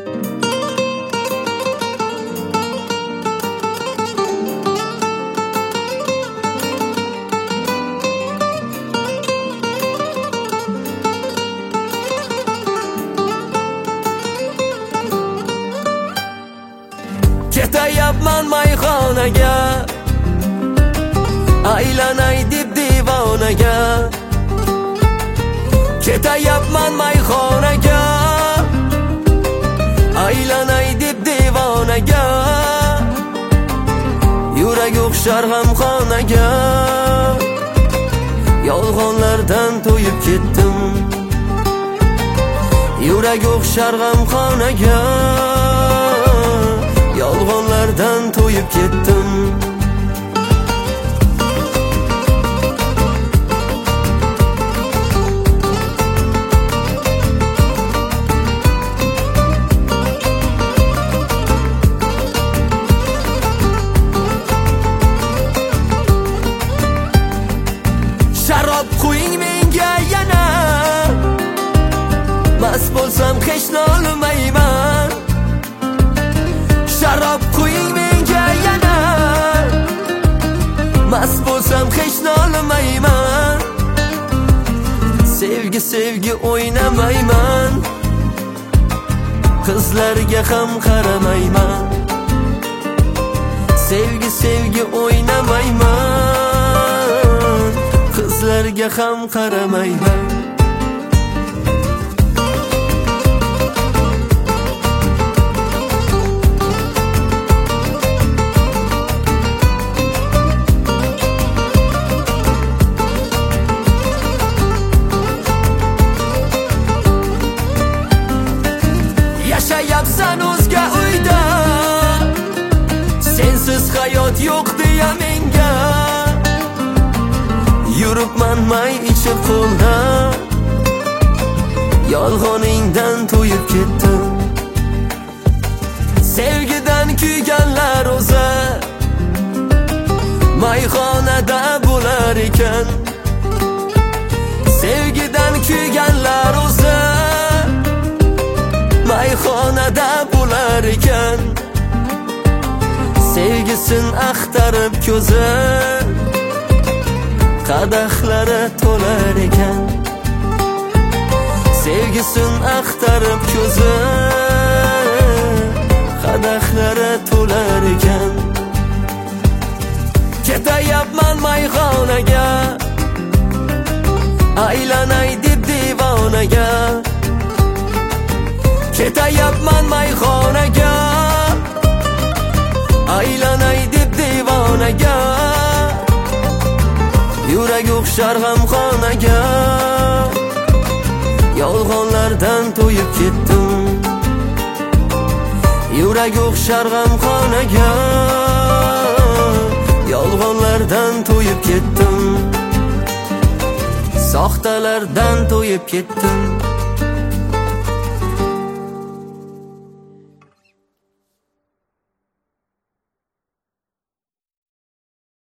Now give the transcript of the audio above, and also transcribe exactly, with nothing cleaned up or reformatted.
Ketayapman mayxonaga, aylanay deb divonaga. Ketayapman mayxonaga, aylanay deb divonaga. Yurak o'xshar g'amxonaga, yolg'onlardan to'yib ketdim. Yurak o'xshar g'amxonaga, yolg'onlardan to'yib ketdim. Sharob qo'ying menga yana, mast bo'lsam hech nolmayman. Sharob qo'ying menga yana, mast bo'lsam hech nolmayman. Sevgi sevgi o'ynamayman, qizlarga ham qaramayman. Sevgi sevgi o'ynamayman, qizlarga ham qaramayman. Yashayapsan o'zga uyda, sensiz hayot yo'q deya menga. Yuribman may ichib qo'lda, yolg'oningdan to'yib ketdim. Sevgidan kuyganlar o'za mayxonada bo'lar ekan. Sevgidan kuyganlar o'za mayxonada bo'lar ekan. Sevgisin axtarib ko'zi, qadahlari to'lar ekan. Sevgisin axtarib ko'zi, qadahlari to'lar ekan. Ketayapman mayxonaga, aylanay deb divonaga. Ketayapman mayxonaga, aylanay deb divonaga. Yurak o'xshar g'amxonaga, yolg'onlardan to'yib ketdim. Yurak o'xshar g'amxonaga, yolg'onlardan to'yib ketdim. Soxtalardan to'yib ketdim.